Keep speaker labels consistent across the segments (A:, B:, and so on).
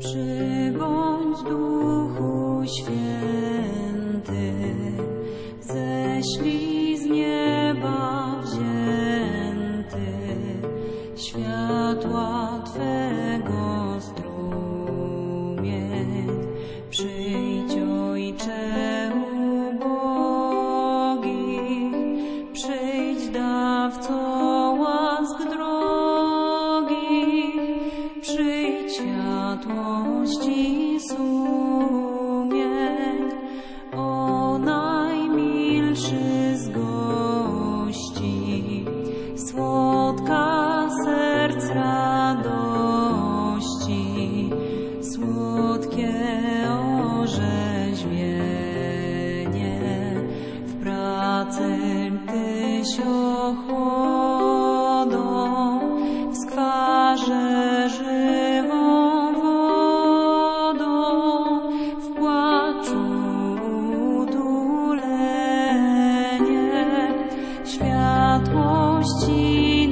A: Przybądź Duchu Święty, ześlij z nieba wzięty światła Twego strumień. Przyjdź, Ojcze ubogi, przyjdź, dawco łask drogi, przyjdź, światłości sumień, o najmilszy z gości, słodka serc radości, słodkie orzeźwienie, w pracy Tyś ochłodą, w skwarze żywą wodą, w płaczu utulenie, światłości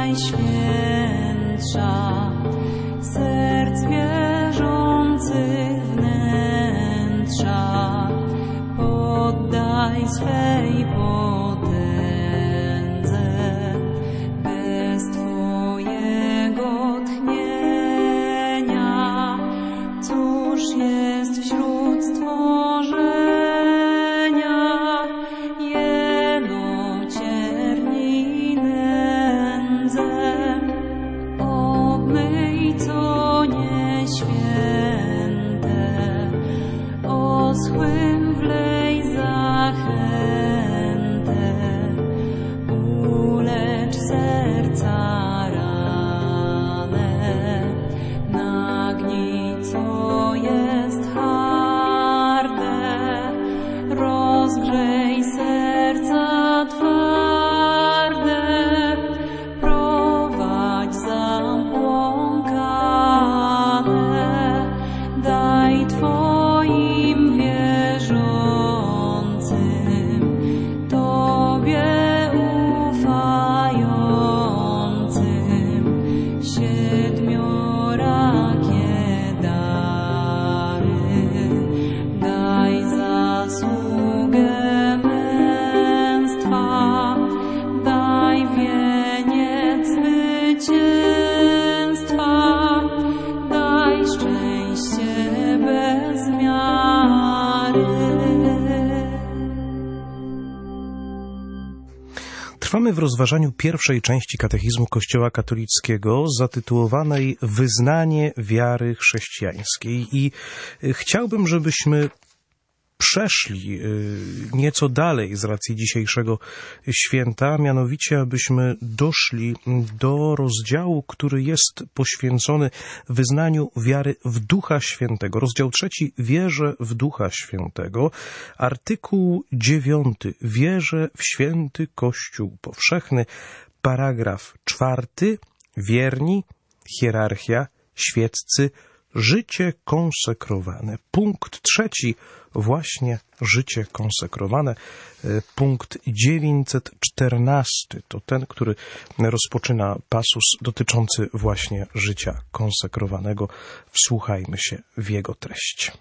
A: najświętsza, serc wierzących wnętrza, poddaj swej potędze, bez Twojego tchnienia, cóż jest wśród stworzenia, jeno cierni nędzę, obmyj co nieświęte, oschłym wlej zachętę, ulecz serca ranę, nagnij co jest harde, rozgrzej serca twarde, prowadź zabłąkane, daj Twoim wierzącym, Tobie ufającym, siedmiorakie dary, daj zasługę męstwa, daj wieniec zwycięstwa, daj szczęście bez miary.
B: Trwamy w rozważaniu pierwszej części katechizmu Kościoła katolickiego zatytułowanej Wyznanie wiary chrześcijańskiej i chciałbym, żebyśmy przeszli nieco dalej z racji dzisiejszego święta, mianowicie abyśmy doszli do rozdziału, który jest poświęcony wyznaniu wiary w Ducha Świętego. Rozdział 3. Wierzę w Ducha Świętego. Artykuł 9. Wierzę w święty Kościół powszechny. Paragraf 4. Wierni, hierarchia, świeccy, życie konsekrowane. Punkt 3. Właśnie życie konsekrowane. Punkt 914 to ten, który rozpoczyna pasus dotyczący właśnie życia konsekrowanego. Wsłuchajmy się w jego treść.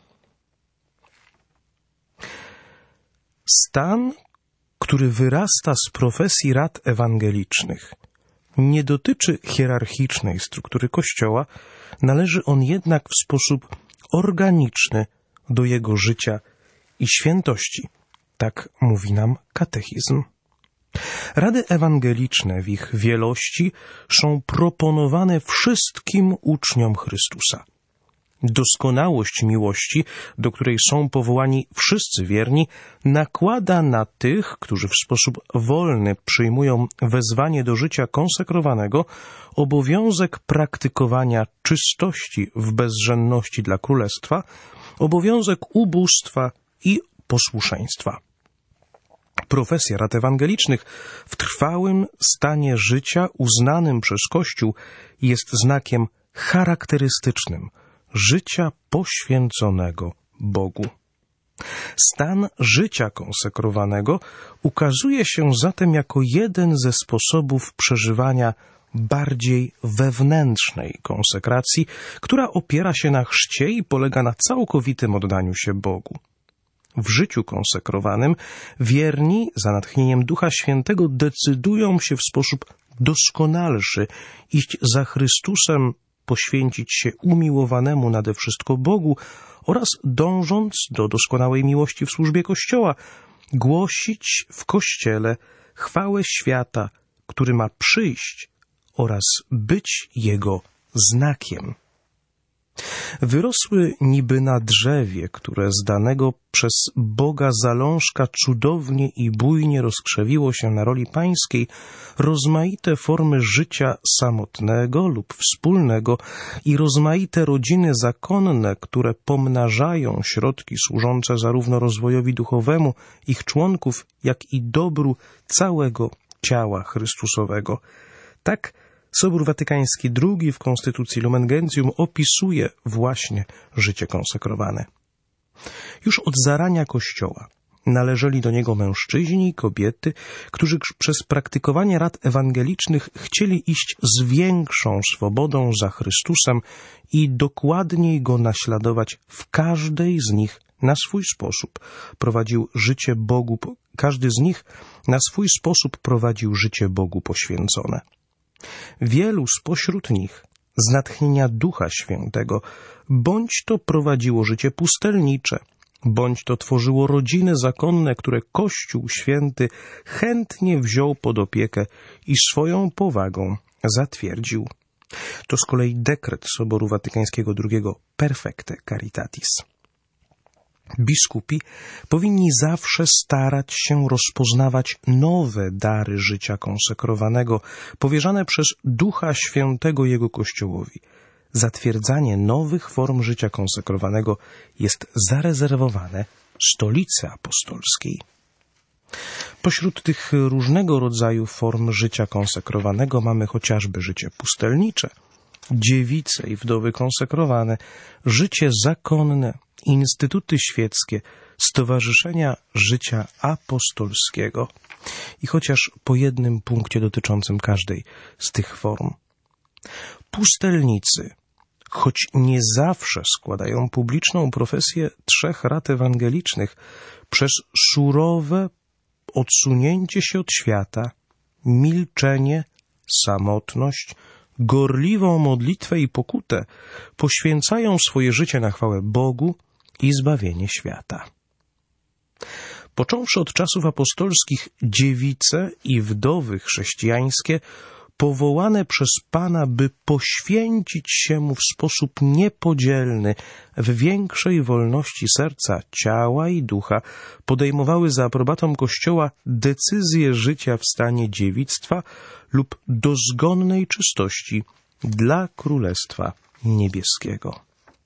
B: Stan, który wyrasta z profesji rad ewangelicznych, nie dotyczy hierarchicznej struktury Kościoła, należy on jednak w sposób organiczny do jego życia i świętości. Tak mówi nam katechizm. Rady ewangeliczne w ich wielości są proponowane wszystkim uczniom Chrystusa. Doskonałość miłości, do której są powołani wszyscy wierni, nakłada na tych, którzy w sposób wolny przyjmują wezwanie do życia konsekrowanego, obowiązek praktykowania czystości w bezżenności dla Królestwa, obowiązek ubóstwa i posłuszeństwa. Profesja rad ewangelicznych w trwałym stanie życia uznanym przez Kościół jest znakiem charakterystycznym życia poświęconego Bogu. Stan życia konsekrowanego ukazuje się zatem jako jeden ze sposobów przeżywania bardziej wewnętrznej konsekracji, która opiera się na chrzcie i polega na całkowitym oddaniu się Bogu. W życiu konsekrowanym wierni za natchnieniem Ducha Świętego decydują się w sposób doskonalszy iść za Chrystusem, poświęcić się umiłowanemu nade wszystko Bogu oraz dążąc do doskonałej miłości w służbie Kościoła, głosić w Kościele chwałę świata, który ma przyjść oraz być jego znakiem. Wyrosły niby na drzewie, które z danego przez Boga zalążka cudownie i bujnie rozkrzewiło się na roli pańskiej, rozmaite formy życia samotnego lub wspólnego i rozmaite rodziny zakonne, które pomnażają środki służące zarówno rozwojowi duchowemu ich członków, jak i dobru całego ciała Chrystusowego. Tak Sobór Watykański II w Konstytucji Lumen Gentium opisuje właśnie życie konsekrowane. Już od zarania Kościoła należeli do niego mężczyźni i kobiety, którzy przez praktykowanie rad ewangelicznych chcieli iść z większą swobodą za Chrystusem i dokładniej Go naśladować w każdej z nich na swój sposób. Każdy z nich na swój sposób prowadził życie Bogu poświęcone. Wielu spośród nich z natchnienia Ducha Świętego bądź to prowadziło życie pustelnicze, bądź to tworzyło rodziny zakonne, które Kościół Święty chętnie wziął pod opiekę i swoją powagą zatwierdził. To z kolei dekret Soboru Watykańskiego II Perfecte Caritatis. Biskupi powinni zawsze starać się rozpoznawać nowe dary życia konsekrowanego, powierzane przez Ducha Świętego Jego Kościołowi. Zatwierdzanie nowych form życia konsekrowanego jest zarezerwowane Stolicy Apostolskiej. Pośród tych różnego rodzaju form życia konsekrowanego mamy chociażby życie pustelnicze, dziewice i wdowy konsekrowane, życie zakonne, instytuty świeckie, stowarzyszenia życia apostolskiego. I chociaż po jednym punkcie dotyczącym każdej z tych form. Pustelnicy, choć nie zawsze składają publiczną profesję trzech rad ewangelicznych, przez surowe odsunięcie się od świata, milczenie, samotność, gorliwą modlitwę i pokutę poświęcają swoje życie na chwałę Bogu i zbawienie świata. Począwszy od czasów apostolskich, dziewice i wdowy chrześcijańskie, powołane przez Pana, by poświęcić się Mu w sposób niepodzielny, w większej wolności serca, ciała i ducha, podejmowały za aprobatą Kościoła decyzje życia w stanie dziewictwa lub dozgonnej czystości dla Królestwa Niebieskiego.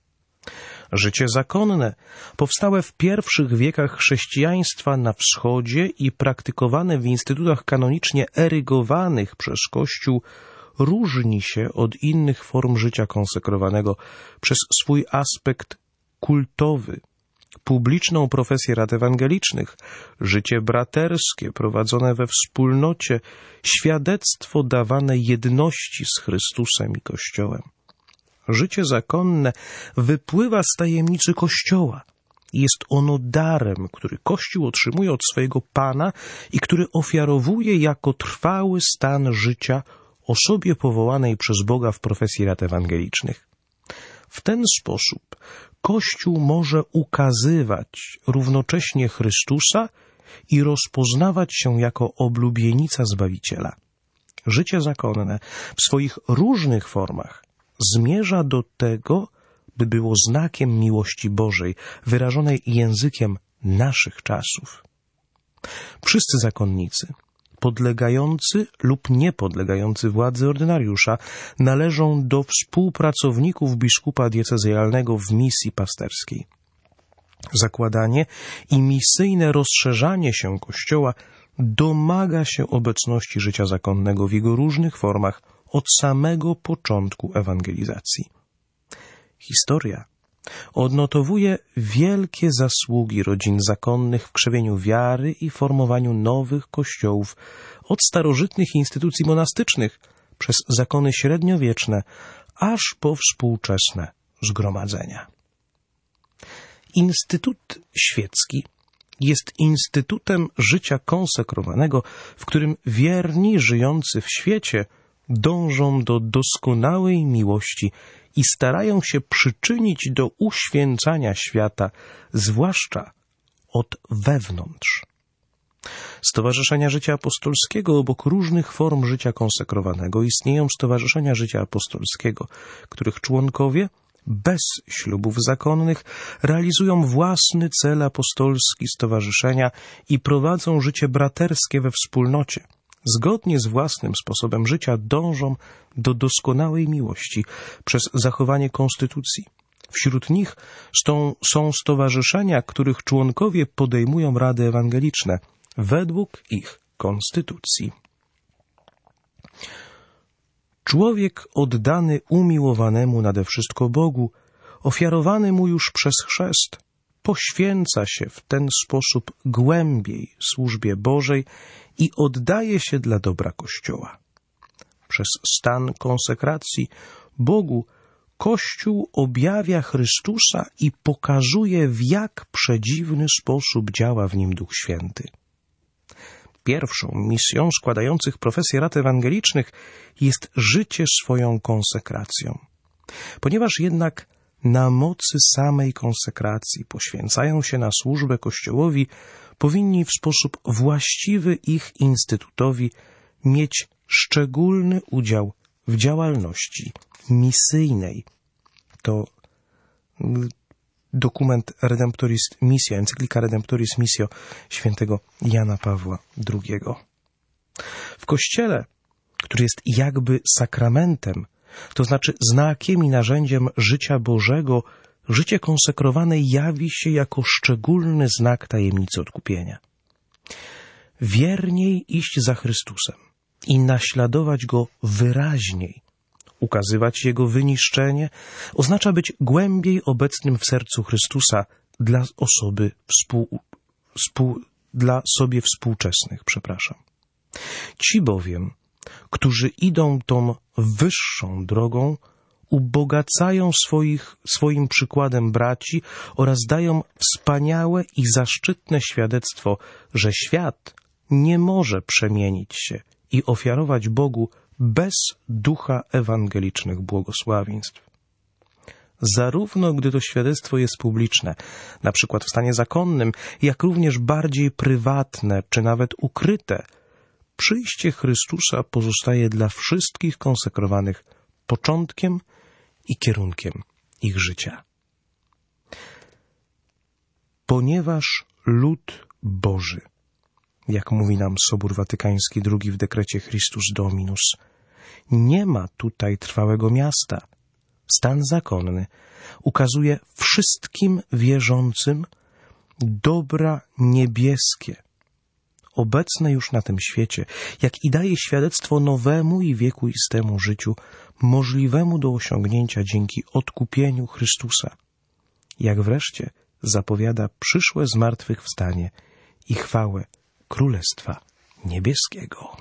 B: Życie zakonne, powstałe w pierwszych wiekach chrześcijaństwa na wschodzie i praktykowane w instytutach kanonicznie erygowanych przez Kościół, różni się od innych form życia konsekrowanego przez swój aspekt kultowy, publiczną profesję rad ewangelicznych, życie braterskie prowadzone we wspólnocie, świadectwo dawane jedności z Chrystusem i Kościołem. Życie zakonne wypływa z tajemnicy Kościoła. Jest ono darem, który Kościół otrzymuje od swojego Pana i który ofiarowuje jako trwały stan życia osobie powołanej przez Boga w profesji rad ewangelicznych. W ten sposób Kościół może ukazywać równocześnie Chrystusa i rozpoznawać się jako oblubienica Zbawiciela. Życie zakonne w swoich różnych formach zmierza do tego, by było znakiem miłości Bożej, wyrażonej językiem naszych czasów. Wszyscy zakonnicy, podlegający lub niepodlegający władzy ordynariusza, należą do współpracowników biskupa diecezjalnego w misji pasterskiej. Zakładanie i misyjne rozszerzanie się Kościoła domaga się obecności życia zakonnego w jego różnych formach od samego początku ewangelizacji. Historia odnotowuje wielkie zasługi rodzin zakonnych w krzewieniu wiary i formowaniu nowych kościołów, od starożytnych instytucji monastycznych przez zakony średniowieczne, aż po współczesne zgromadzenia. Instytut świecki jest instytutem życia konsekrowanego, w którym wierni żyjący w świecie dążą do doskonałej miłości i starają się przyczynić do uświęcania świata, zwłaszcza od wewnątrz. Stowarzyszenia Życia Apostolskiego obok różnych form życia konsekrowanego istnieją stowarzyszenia Życia Apostolskiego, których członkowie bez ślubów zakonnych realizują własny cel apostolski stowarzyszenia i prowadzą życie braterskie we wspólnocie. Zgodnie z własnym sposobem życia dążą do doskonałej miłości przez zachowanie konstytucji. Wśród nich są stowarzyszenia, których członkowie podejmują rady ewangeliczne według ich konstytucji. Człowiek oddany umiłowanemu nade wszystko Bogu, ofiarowany mu już przez chrzest, poświęca się w ten sposób głębiej służbie Bożej i oddaje się dla dobra Kościoła. Przez stan konsekracji Bogu Kościół objawia Chrystusa i pokazuje, w jak przedziwny sposób działa w nim Duch Święty. Pierwszą misją składających profesję rad ewangelicznych jest życie swoją konsekracją. Ponieważ jednak na mocy samej konsekracji poświęcają się na służbę Kościołowi, powinni w sposób właściwy ich instytutowi mieć szczególny udział w działalności misyjnej. To dokument Redemptoris Missio, encyklika Redemptoris Missio świętego Jana Pawła II. W Kościele, który jest jakby sakramentem, to znaczy znakiem i narzędziem życia Bożego, życie konsekrowane jawi się jako szczególny znak tajemnicy odkupienia. Wierniej iść za Chrystusem i naśladować Go wyraźniej, ukazywać Jego wyniszczenie, oznacza być głębiej obecnym w sercu Chrystusa dla osoby dla sobie współczesnych. Ci bowiem, którzy idą tą wyższą drogą, ubogacają swoim przykładem braci oraz dają wspaniałe i zaszczytne świadectwo, że świat nie może przemienić się i ofiarować Bogu bez ducha ewangelicznych błogosławieństw. Zarówno gdy to świadectwo jest publiczne, na przykład w stanie zakonnym, jak również bardziej prywatne czy nawet ukryte, przyjście Chrystusa pozostaje dla wszystkich konsekrowanych początkiem i kierunkiem ich życia. Ponieważ lud Boży, jak mówi nam Sobór Watykański II w dekrecie Christus Dominus, nie ma tutaj trwałego miasta, stan zakonny ukazuje wszystkim wierzącym dobra niebieskie, obecne już na tym świecie, jak i daje świadectwo nowemu i wiekuistemu życiu, możliwemu do osiągnięcia dzięki odkupieniu Chrystusa, jak wreszcie zapowiada przyszłe zmartwychwstanie i chwałę Królestwa Niebieskiego.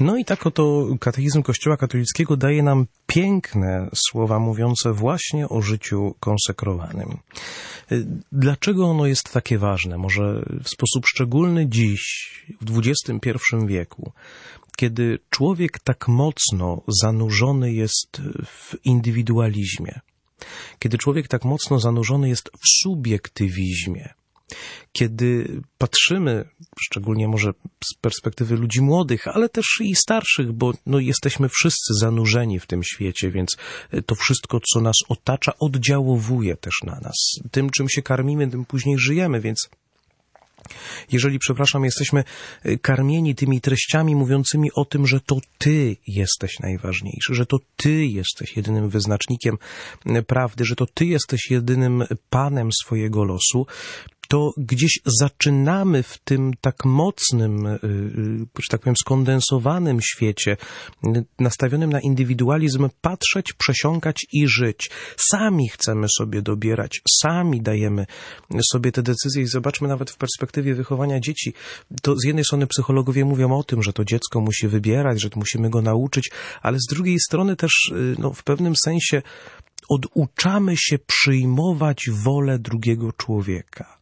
B: No i tak oto katechizm Kościoła katolickiego daje nam piękne słowa mówiące właśnie o życiu konsekrowanym. Dlaczego ono jest takie ważne? Może w sposób szczególny dziś, w XXI wieku, kiedy człowiek tak mocno zanurzony jest w indywidualizmie, kiedy człowiek tak mocno zanurzony jest w subiektywizmie, kiedy patrzymy, szczególnie może z perspektywy ludzi młodych, ale też i starszych, bo jesteśmy wszyscy zanurzeni w tym świecie, więc to wszystko, co nas otacza, oddziałowuje też na nas. Tym, czym się karmimy, tym później żyjemy, więc jeżeli, jesteśmy karmieni tymi treściami mówiącymi o tym, że to Ty jesteś najważniejszy, że to Ty jesteś jedynym wyznacznikiem prawdy, że to Ty jesteś jedynym Panem swojego losu, to gdzieś zaczynamy w tym tak mocnym, że tak powiem, skondensowanym świecie, nastawionym na indywidualizm, patrzeć, przesiąkać i żyć. Sami chcemy sobie dobierać, sami dajemy sobie te decyzje i zobaczmy nawet w perspektywie wychowania dzieci. To z jednej strony psychologowie mówią o tym, że to dziecko musi wybierać, że musimy go nauczyć, ale z drugiej strony też w pewnym sensie oduczamy się przyjmować wolę drugiego człowieka.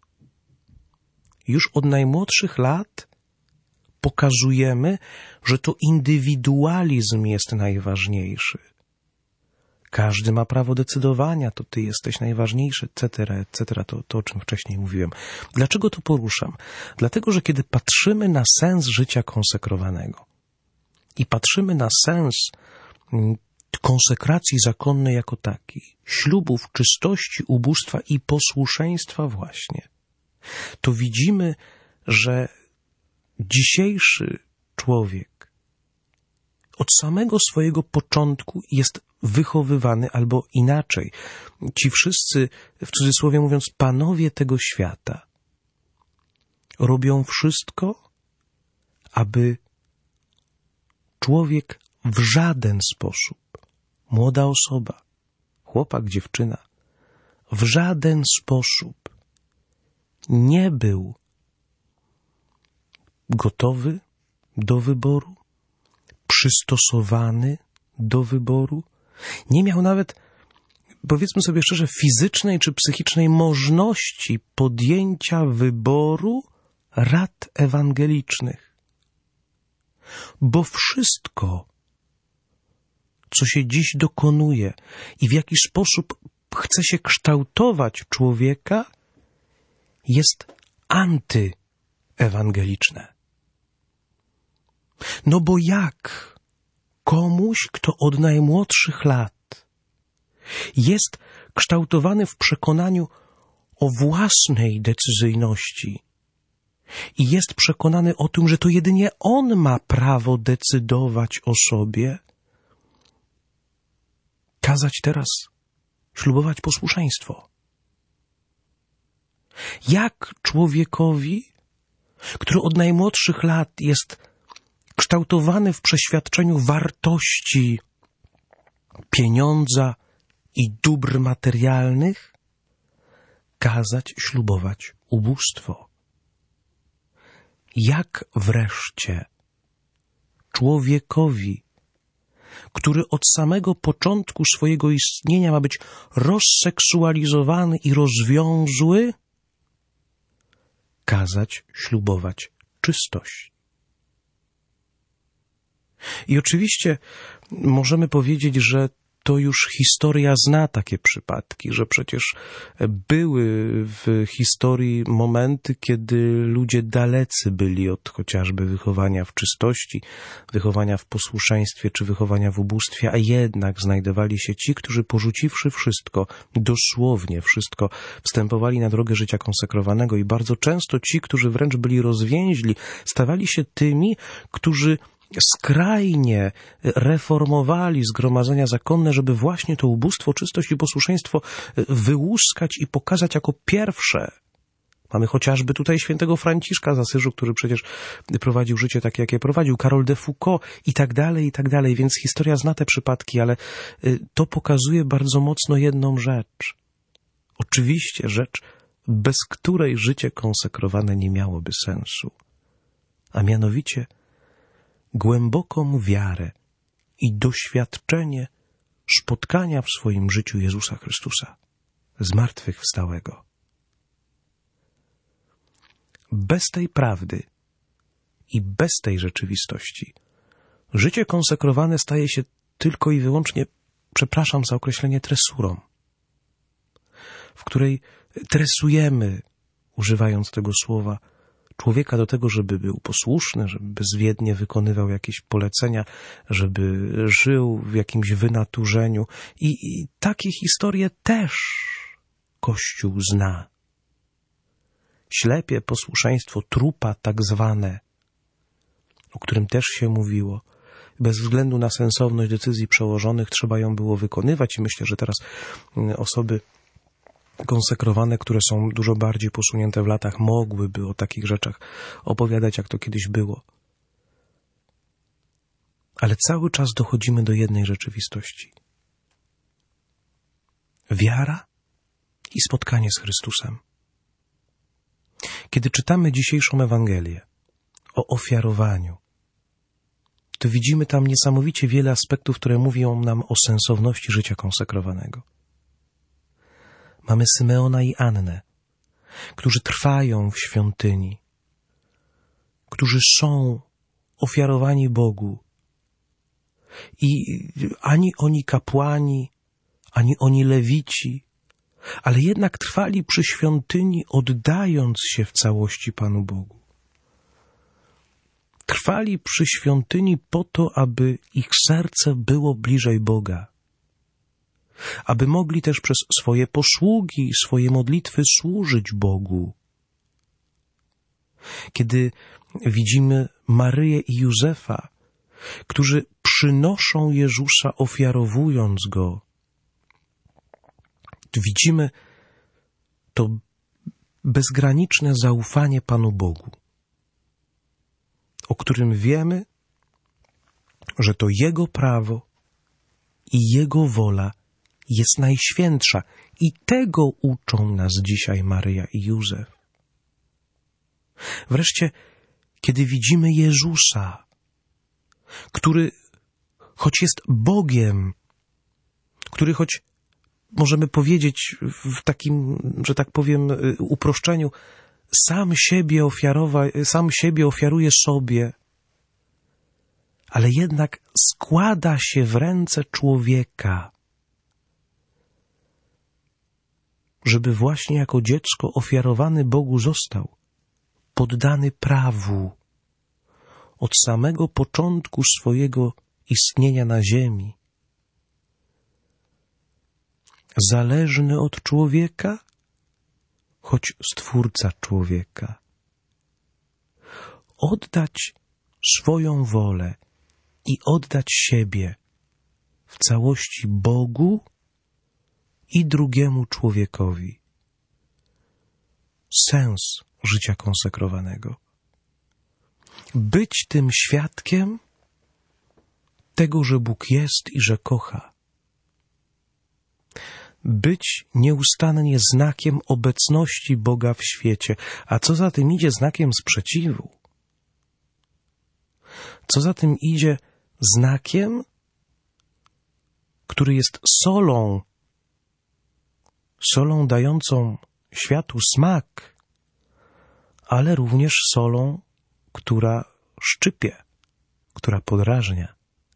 B: Już od najmłodszych lat pokazujemy, że to indywidualizm jest najważniejszy. Każdy ma prawo decydowania, to Ty jesteś najważniejszy, etc., to o czym wcześniej mówiłem. Dlaczego to poruszam? Dlatego, że kiedy patrzymy na sens życia konsekrowanego i patrzymy na sens konsekracji zakonnej jako takiej, ślubów, czystości, ubóstwa i posłuszeństwa właśnie, to widzimy, że dzisiejszy człowiek od samego swojego początku jest wychowywany, albo inaczej, ci wszyscy, w cudzysłowie mówiąc, panowie tego świata robią wszystko, aby człowiek w żaden sposób, młoda osoba, chłopak, dziewczyna, w żaden sposób nie był gotowy do wyboru, przystosowany do wyboru, nie miał nawet, powiedzmy sobie szczerze, fizycznej czy psychicznej możliwości podjęcia wyboru rad ewangelicznych. Bo wszystko, co się dziś dokonuje i w jaki sposób chce się kształtować człowieka, jest antyewangeliczne. No bo jak komuś, kto od najmłodszych lat jest kształtowany w przekonaniu o własnej decyzyjności i jest przekonany o tym, że to jedynie on ma prawo decydować o sobie, kazać teraz ślubować posłuszeństwo? Jak człowiekowi, który od najmłodszych lat jest kształtowany w przeświadczeniu wartości pieniądza i dóbr materialnych, kazać ślubować ubóstwo? Jak wreszcie człowiekowi, który od samego początku swojego istnienia ma być rozseksualizowany i rozwiązły, kazać ślubować czystość? I oczywiście możemy powiedzieć, że to już historia zna takie przypadki, że przecież były w historii momenty, kiedy ludzie dalecy byli od chociażby wychowania w czystości, wychowania w posłuszeństwie czy wychowania w ubóstwie, a jednak znajdowali się ci, którzy porzuciwszy wszystko, dosłownie wszystko, wstępowali na drogę życia konsekrowanego i bardzo często ci, którzy wręcz byli rozwięźli, stawali się tymi, którzy skrajnie reformowali zgromadzenia zakonne, żeby właśnie to ubóstwo, czystość i posłuszeństwo wyłuskać i pokazać jako pierwsze. Mamy chociażby tutaj świętego Franciszka z Asyżu, który przecież prowadził życie takie, jakie prowadził, Karol de Foucault i tak dalej, więc historia zna te przypadki, ale to pokazuje bardzo mocno jedną rzecz. Oczywiście rzecz, bez której życie konsekrowane nie miałoby sensu, a mianowicie głęboką wiarę i doświadczenie spotkania w swoim życiu Jezusa Chrystusa, zmartwychwstałego. Bez tej prawdy i bez tej rzeczywistości życie konsekrowane staje się tylko i wyłącznie, przepraszam za określenie, tresurą, w której tresujemy, używając tego słowa, człowieka do tego, żeby był posłuszny, żeby bezwiednie wykonywał jakieś polecenia, żeby żył w jakimś wynaturzeniu. I takie historie też Kościół zna. Ślepie posłuszeństwo trupa tak zwane, o którym też się mówiło, bez względu na sensowność decyzji przełożonych trzeba ją było wykonywać i myślę, że teraz osoby konsekrowane, które są dużo bardziej posunięte w latach, mogłyby o takich rzeczach opowiadać, jak to kiedyś było. Ale cały czas dochodzimy do jednej rzeczywistości. Wiara i spotkanie z Chrystusem. Kiedy czytamy dzisiejszą Ewangelię o ofiarowaniu, to widzimy tam niesamowicie wiele aspektów, które mówią nam o sensowności życia konsekrowanego. Mamy Symeona i Annę, którzy trwają w świątyni, którzy są ofiarowani Bogu. I ani oni kapłani, ani oni lewici, ale jednak trwali przy świątyni, oddając się w całości Panu Bogu. Trwali przy świątyni po to, aby ich serce było bliżej Boga, aby mogli też przez swoje posługi, swoje modlitwy służyć Bogu. Kiedy widzimy Maryję i Józefa, którzy przynoszą Jezusa, ofiarowując Go, widzimy to bezgraniczne zaufanie Panu Bogu, o którym wiemy, że to Jego prawo i Jego wola jest najświętsza. I tego uczą nas dzisiaj Maryja i Józef. Wreszcie, kiedy widzimy Jezusa, który choć jest Bogiem, który choć możemy powiedzieć w takim, że tak powiem, uproszczeniu, sam siebie ofiaruje sobie, ale jednak składa się w ręce człowieka, żeby właśnie jako dziecko ofiarowany Bogu został, poddany prawu od samego początku swojego istnienia na ziemi. Zależny od człowieka, choć Stwórca człowieka. Oddać swoją wolę i oddać siebie w całości Bogu i drugiemu człowiekowi. Sens życia konsekrowanego. Być tym świadkiem tego, że Bóg jest i że kocha. Być nieustannie znakiem obecności Boga w świecie, a co za tym idzie, znakiem sprzeciwu. Co za tym idzie, znakiem, który jest solą dającą światu smak, ale również solą, która szczypie, która podrażnia.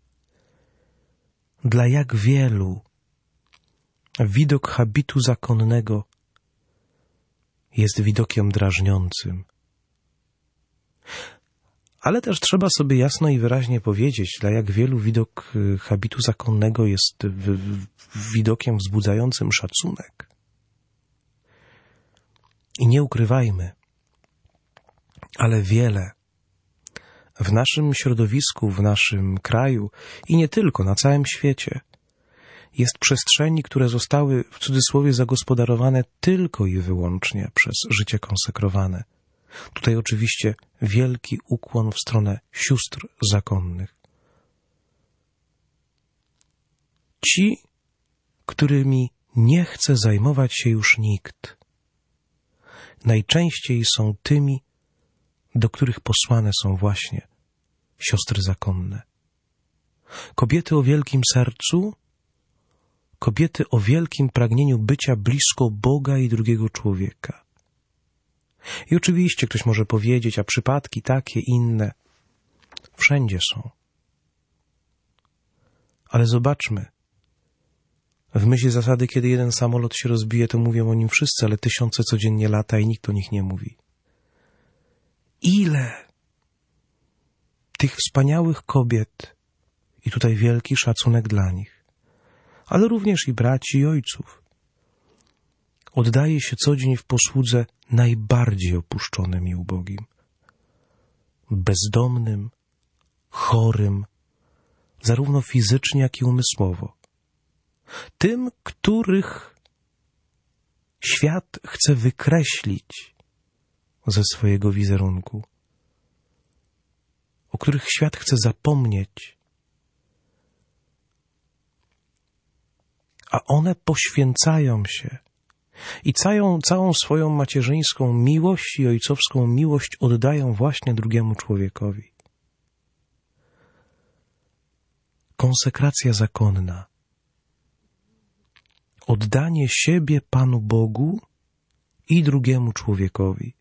B: Dla jak wielu widok habitu zakonnego jest widokiem drażniącym. Ale też trzeba sobie jasno i wyraźnie powiedzieć, dla jak wielu widok habitu zakonnego jest widokiem wzbudzającym szacunek. I nie ukrywajmy, ale wiele w naszym środowisku, w naszym kraju i nie tylko, na całym świecie jest przestrzeni, które zostały w cudzysłowie zagospodarowane tylko i wyłącznie przez życie konsekrowane. Tutaj oczywiście wielki ukłon w stronę sióstr zakonnych. Ci, którymi nie chce zajmować się już nikt, najczęściej są tymi, do których posłane są właśnie siostry zakonne. Kobiety o wielkim sercu, kobiety o wielkim pragnieniu bycia blisko Boga i drugiego człowieka. I oczywiście ktoś może powiedzieć, a przypadki takie, inne, wszędzie są. Ale zobaczmy, w myśl zasady, kiedy jeden samolot się rozbije, to mówią o nim wszyscy, ale tysiące codziennie lata i nikt o nich nie mówi. Ile tych wspaniałych kobiet i tutaj wielki szacunek dla nich, ale również i braci i ojców, oddaje się co dzień w posłudze najbardziej opuszczonym i ubogim, bezdomnym, chorym, zarówno fizycznie, jak i umysłowo. Tym, których świat chce wykreślić ze swojego wizerunku, o których świat chce zapomnieć, a one poświęcają się i całą swoją macierzyńską miłość i ojcowską miłość oddają właśnie drugiemu człowiekowi. Konsekracja zakonna. Oddanie siebie Panu Bogu i drugiemu człowiekowi.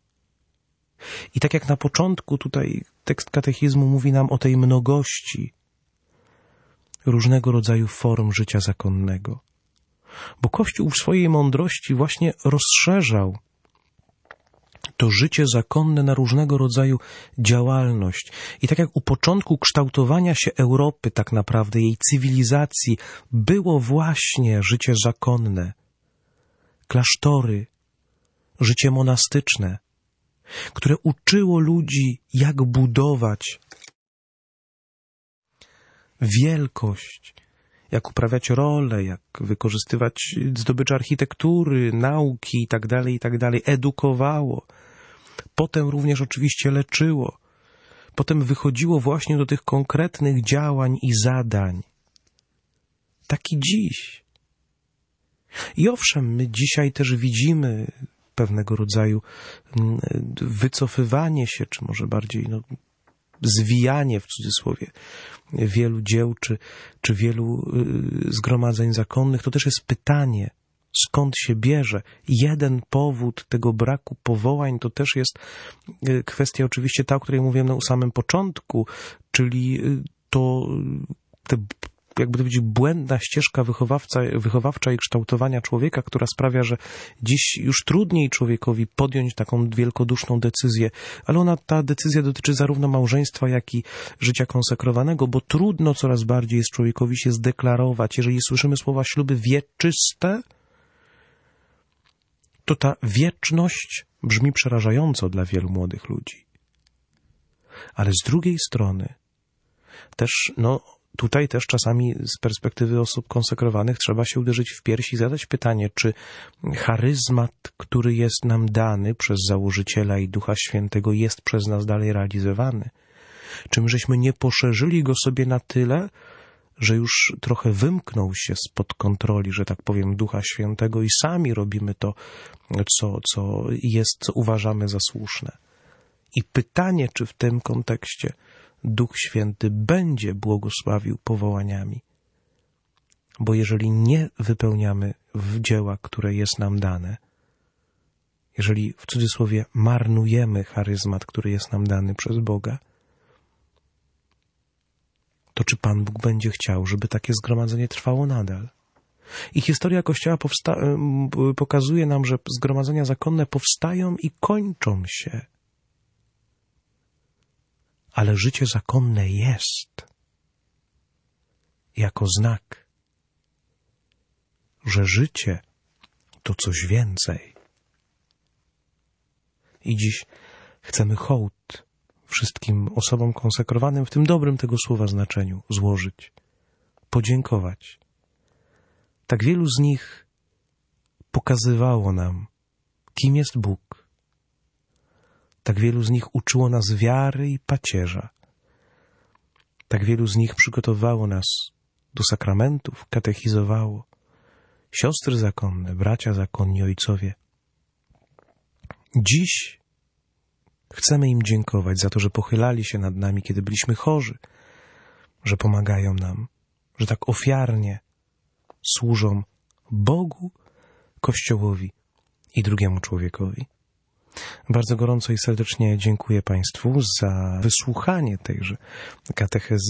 B: I tak jak na początku tutaj tekst katechizmu mówi nam o tej mnogości różnego rodzaju form życia zakonnego. Bo Kościół w swojej mądrości właśnie rozszerzał to życie zakonne na różnego rodzaju działalność. I tak jak u początku kształtowania się Europy, tak naprawdę jej cywilizacji, było właśnie życie zakonne, klasztory, życie monastyczne, które uczyło ludzi, jak budować wielkość, jak uprawiać rolę, jak wykorzystywać zdobycze architektury, nauki itd., edukowało. Potem również oczywiście leczyło. Potem wychodziło właśnie do tych konkretnych działań i zadań. Tak i dziś. I owszem, my dzisiaj też widzimy pewnego rodzaju wycofywanie się, czy może bardziej zwijanie, w cudzysłowie, wielu dzieł, czy wielu zgromadzeń zakonnych. To też jest pytanie, skąd się bierze. Jeden powód tego braku powołań to też jest kwestia oczywiście ta, o której mówiłem na samym początku, czyli to jakby to powiedzieć, błędna ścieżka wychowawcza i kształtowania człowieka, która sprawia, że dziś już trudniej człowiekowi podjąć taką wielkoduszną decyzję, ale ta decyzja dotyczy zarówno małżeństwa, jak i życia konsekrowanego, bo trudno coraz bardziej jest człowiekowi się zdeklarować. Jeżeli słyszymy słowa śluby wieczyste, to ta wieczność brzmi przerażająco dla wielu młodych ludzi. Ale z drugiej strony też, tutaj też czasami z perspektywy osób konsekrowanych trzeba się uderzyć w piersi i zadać pytanie, czy charyzmat, który jest nam dany przez założyciela i Ducha Świętego, jest przez nas dalej realizowany? Czy my żeśmy nie poszerzyli go sobie na tyle, że już trochę wymknął się spod kontroli, że tak powiem, Ducha Świętego i sami robimy to, co uważamy za słuszne? I pytanie, czy w tym kontekście Duch Święty będzie błogosławił powołaniami. Bo jeżeli nie wypełniamy w dzieła, które jest nam dane, jeżeli w cudzysłowie marnujemy charyzmat, który jest nam dany przez Boga, to czy Pan Bóg będzie chciał, żeby takie zgromadzenie trwało nadal? I historia Kościoła pokazuje nam, że zgromadzenia zakonne powstają i kończą się. Ale życie zakonne jest jako znak, że życie to coś więcej. I dziś chcemy hołd wszystkim osobom konsekrowanym w tym dobrym tego słowa znaczeniu złożyć, podziękować. Tak wielu z nich pokazywało nam, kim jest Bóg. Tak wielu z nich uczyło nas wiary i pacierza. Tak wielu z nich przygotowało nas do sakramentów, katechizowało. Siostry zakonne, bracia zakonni, ojcowie. Dziś Chcemy im dziękować za to, że pochylali się nad nami, kiedy byliśmy chorzy, że pomagają nam, że tak ofiarnie służą Bogu, Kościołowi i drugiemu człowiekowi. Bardzo gorąco i serdecznie dziękuję Państwu za wysłuchanie tejże katechezy.